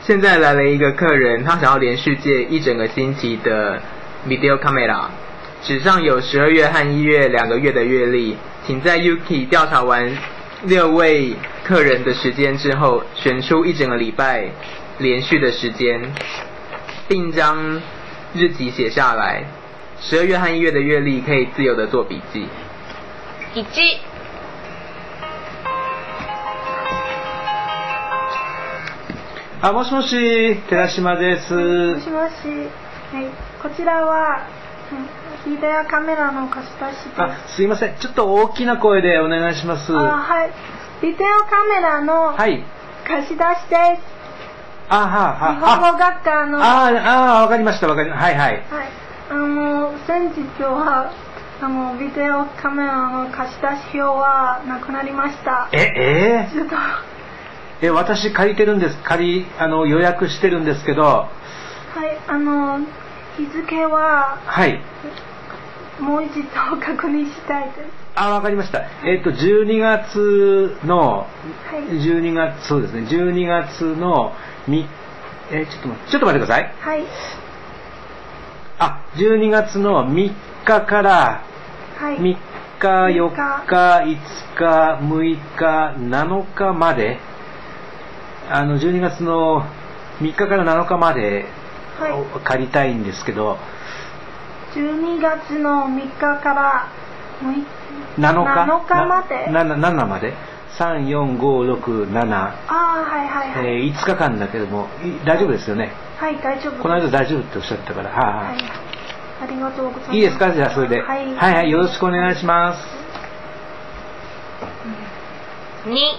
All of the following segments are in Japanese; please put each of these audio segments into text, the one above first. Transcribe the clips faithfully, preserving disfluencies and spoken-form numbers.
现在来了一个客人，他想要连续借一整个星期的 video camera， 纸上有十二月和一月两个月的月历，请在 Yuki 调查完六位客人的时间之后，选出一整个礼拜连续的时间，并将日期写下来。十二月和一月的月历可以自由的做笔记。 一。 あ、もしもし、寺島です。 もしもし、はい、こちらは、うん、ビデオカメラの貸し出しです。 あ、すいません。ちょっと大きな声でお願いします。 あ、はい。ビデオカメラの貸し出しです。 あ、はは日本語学科の。 ああ、わかりました、わかりました。はいはい。 はい。あの、先日は、あの、ビデオカメラの貸し出し表はなくなりました。 え、えー、 ちょっと。 え、私借りてるんです。借り、あの、予約してるんですけど。はい、あの、日付は。 はい。 もう一度確認したいです。 あ、わかりました。えっと、じゅうにがつの、 はい、 じゅうにがつ、そうですね、じゅうにがつのみ、えー、ちょっと待って、ちょっと待ってください。 はい。 あ、じゅうにがつのみっかから、 はい、 みっか、よっか、いつか、むいか、なのかまで、あの、じゅうにがつのみっかからなのかまで借りたいんですけど、はい、 じゅうにがつのみっかからなのか、 なのかまでなななまでさん、よん、ご、ろく、なな、 あ、はいはいはい、 えー、いつかかんだけども大丈夫ですよね。 はい、大丈夫です。 この間大丈夫っておっしゃったから、はあはあ、はい、 ありがとうございます。 いいですか、じゃあそれで、はい、はいはい、よろしくお願いします。 に。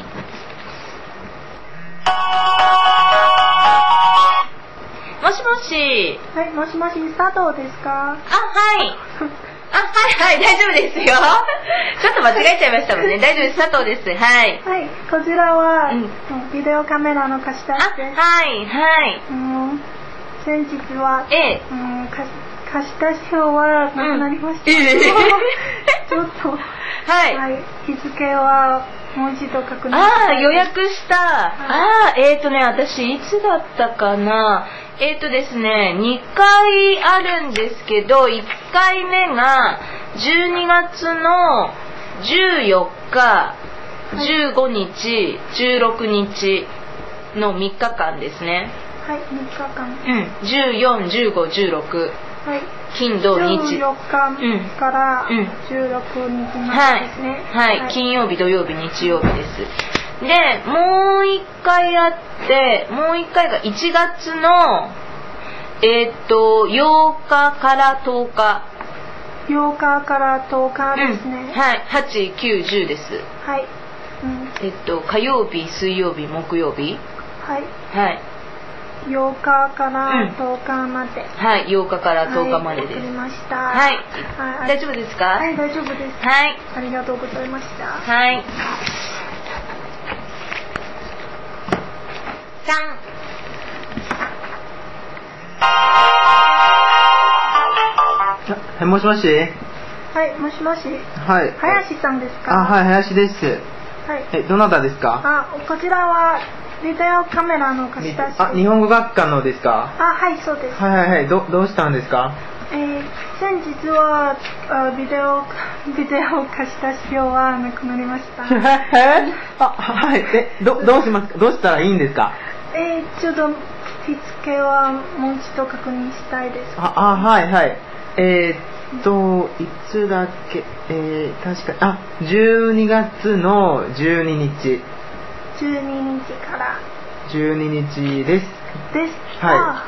もしもし。 はい、もしもし、佐藤ですか？ あ、はい。あ、はいはい、大丈夫ですよ。ちょっと間違えちゃいましたもんね。大丈夫です、佐藤です。はい。 はい、こちらは、うん、ビデオカメラの貸し出しです。 あ、はいはい。 うん、先日は、 ええ、 うん、貸し貸し出し表はなくなりました。うん、ええ、ちょっと、はい、はい、日付はもう一度確認して。 ああ、予約した。はい、ああ、えっ、ー、とね、私いつだったかな。えっ、ー、とですね、にかいあるんですけど、いっかいめがじゅうにがつのじゅうよっか、じゅうごにち、じゅうろくにちのみっかかんですね。 はい、みっかかん。 うん、じゅうよん、じゅうご、じゅうろく。はい、金土日。 じゅうよっかからじゅうろくにちまでですね。 はい、はいはい、金曜日、土曜日、日曜日です。で、もう一回あって、もう一回がいちがつの、えっと、ようかからとおか。 ようかからとおかですね。 うん、はい、はち、きゅう、じゅうです。 はい。うん、 えっと、火曜日、水曜日、木曜日。 はい。 はい。 ようかからとおかまで、 うん、はい、ようかからとおかまでです。 はい、わかりました。 はい、はい、大丈夫ですか？ はい、大丈夫です。 はい、 ありがとうございました。 はい。さん。 あ、もしもし。 はい、もしもし。 はい。 林さんですか？ あ、はい、林です。 はい。 え、どなたですか？ あ、こちらはビデオカメラの貸し出し。 あ、日本語学科のですか？ あ、はい、そうです。 はいはいはい、どどうしたんですか？ えー、先日はあビデオビデオ貸し出し表はなくなりました。 えあ、はい。え、どどうしますか？どうしたらいいんですか？ えー、ちょっと日付はもう一度確認したいです。 あ、あ、はいはい。えー、っといつだっけ？えー、確かあ、じゅうにがつのじゅうににち。 じゅうににちからじゅうににちです。 です。 はい。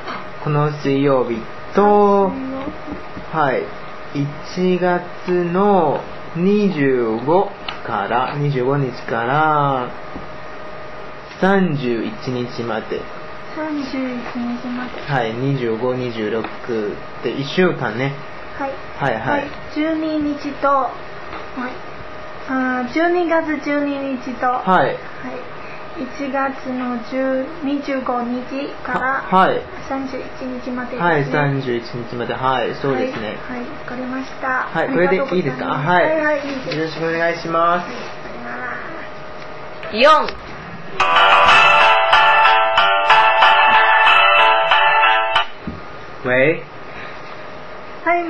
この水曜日と、はい。いちがつのにじゅうごからにじゅうごにちからさんじゅういちにちまで。 さんじゅういちにちまで。 はい。にじゅうご、にじゅうろくでいっしゅうかんね。 はい。 はいはい。はい、 じゅうににちと、はい。あ、じゅうにがつじゅうににちと、はい。はい。いちがつのにじゅうごにちからさんじゅういちにちまでですね。 はい、さんじゅういちにちまで、はい、そうですね。 はい、わ、はい、かりました。 はい、これでいいですか？はい、はい、はい、いいです。よろしくお願いします。 はい、よん。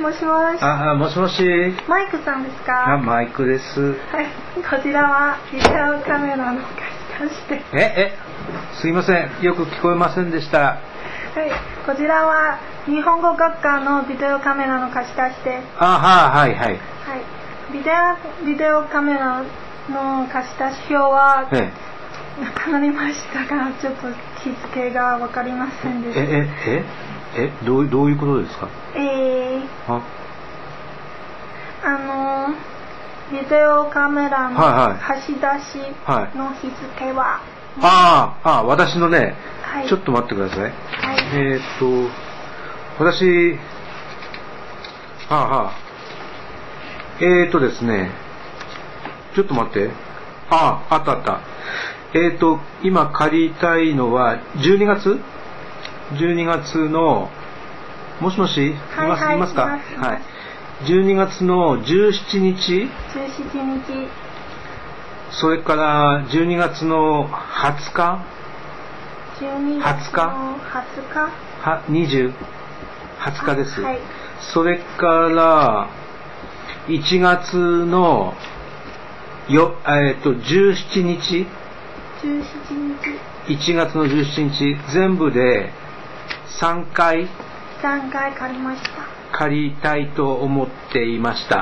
もしもし。 あ、もしもし。 マイクさんですか？ あ、マイクです。 はい、こちらはビデオカメラの貸し出しで。 え、え、すいません。よく聞こえませんでした。 はい、こちらは日本語学科のビデオカメラの貸し出しです。 あ、は、はい、はい。はい。 ビデオ、ビデオカメラの貸し出し表は、ええ、なくなりましたが、ちょっと日付が分かりませんでした。 え、え、え、え、どう、どういうことですか？ えー、あ、あの、ビデオカメラの貸し出しの日付は、はいはい、 ああ、あ、私のね、 はい、 ちょっと待ってください。はい、えー、っと、私、はあはあ、えー、っとですね、ちょっと待って。ああ、あったあった。えー、っと、今借りたいのは、じゅうにがつ ?じゅうにがつの、もしもし、います、はいはい、いますか？はい。じゅうにがつのじゅうしちにち。 じゅうしちにち。 それからじゅうにがつのはつか。 じゅうにがつのはつか。 は、にじゅう、はつかです。 はい。 それからいちがつのよ、えっとじゅうしちにち。 じゅうしちにち。 いちがつのじゅうしちにち、全部でさんかい。 さんかい借りました。 借りたいと思っていました。 はい。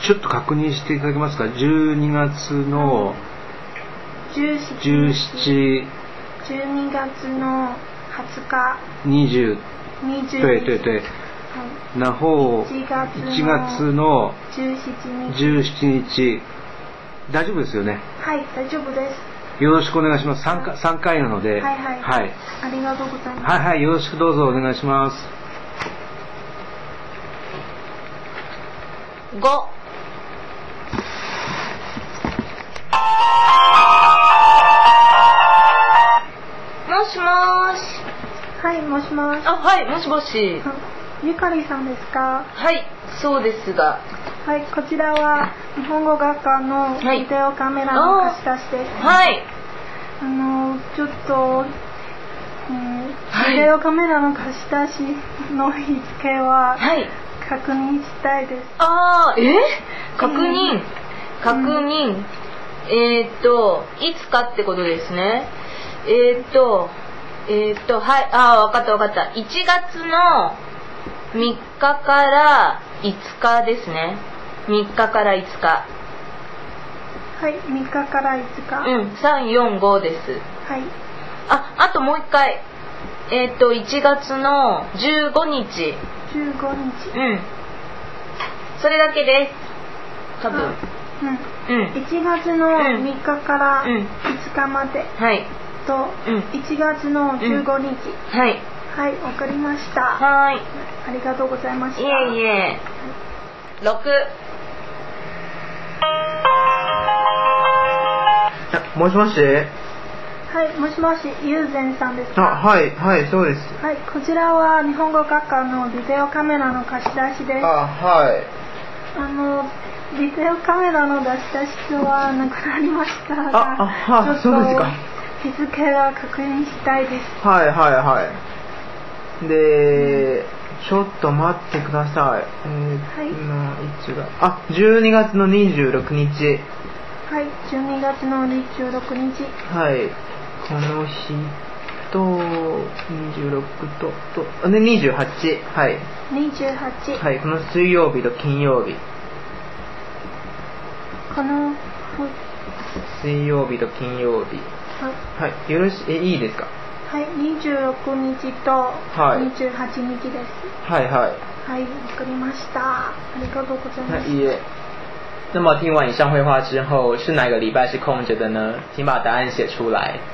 ちょっと確認していただけますか？じゅうにがつのじゅうしち。 じゅうしち。じゅうにがつのはつか。 にじゅう。 にじゅう。 对对对。然後いちがつのじゅうしちにち。大丈夫ですよね？ はい、大丈夫です。 よろしくお願いします。さんかい、さんかいなので。 はいはい。はい。ありがとうございます。 はいはい、よろしくどうぞお願いします。 ご。もしもーし。 はい、もしもし。 あ、はい、もしもし。 ゆかりさんですか？ はい、そうですが。 はい、こちらは日本語学科のビデオカメラの貸し出しです。 はい。 あのちょっと、うん、ビデオカメラの貸し出しの日付は確認したいです。 ああ、え？確認、えー、確認。うん、えー、っといつかってことですね。えー、っとえー、っとはい、ああ、分かった分かった。いちがつのみっかからいつかですね。みっかからいつか。 はい、みっかからいつか。 うん、さん、よん、ごです。 はい。 あ、あともう一回。えっといちがつのじゅうごにち。 じゅうごにち。 うん。それだけです。多分。 うん。うん。いちがつのみっかからいつかまで。 はい。 と、うん、いちがつのじゅうごにち。 うん、はい。 はい、わかりました。 はい。 ありがとうございました。 いえいえ。ろく。 もしもし。 はい、もしもし、ゆうぜんさんですか？ あ、はいはい、そうです。 はい、こちらは日本語学科のビデオカメラの貸し出しです。 あ、はい。 あのビデオカメラの出し出しはなくなりましたが、 あ、あ、はそうですか。 日付は確認したいです。 はいはいはい。で、ちょっと待ってください。えー、はい。いつが、あ、じゅうにがつのにじゅうろくにち。 はい、じゅうにがつのにじゅうろくにち。 はい。この日とにじゅうろくととでにじゅうはち。はい。 にじゅうはち。 はい、この水曜日と金曜日。 この水曜日と金曜日。はい。はい、よろしえいいですか？ はい、にじゅうろくにちとにじゅうはちにちです。 はいはい。 はい、わかりました。ありがとうございます。 いえ。那么听完以上绘画之后，是哪个礼拜是空着的呢？请把答案写出来。